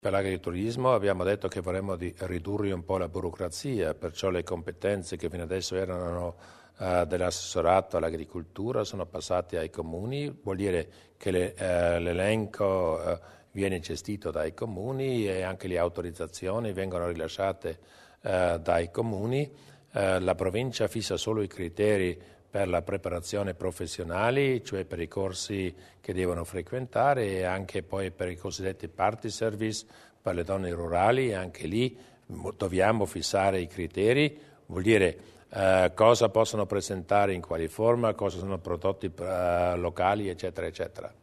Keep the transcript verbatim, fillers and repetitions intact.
Per l'agriturismo abbiamo detto che vorremmo di ridurre un po' la burocrazia, perciò le competenze che fino adesso erano uh, dell'assessorato all'agricoltura sono passate ai comuni, vuol dire che le, uh, l'elenco uh, viene gestito dai comuni e anche le autorizzazioni vengono rilasciate uh, dai comuni. Uh, la provincia fissa solo i criteri per la preparazione professionali, cioè per i corsi che devono frequentare e anche poi per i cosiddetti party service per le donne rurali, anche lì dobbiamo fissare i criteri, vuol dire eh, cosa possono presentare in quali forma, cosa sono prodotti eh, locali, eccetera, eccetera.